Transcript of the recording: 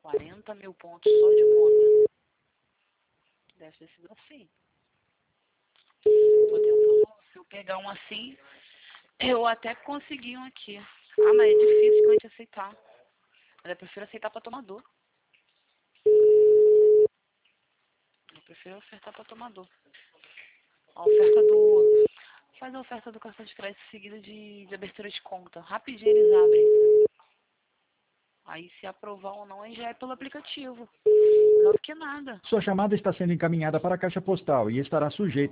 40 mil pontos só de conta. Deve ter sido assim. Tô tentando, se eu pegar um assim, eu até consegui um aqui. Ah, mas é difícil que a gente aceitar. Mas eu prefiro aceitar pra tomador. Eu prefiro ofertar pra tomador. A oferta do... Faz a oferta do cartão de crédito seguida de abertura de conta. Rapidinho eles abrem. Aí se aprovar ou não, aí já é pelo aplicativo. Melhor do que nada. Sua chamada está sendo encaminhada para a caixa postal e estará sujeita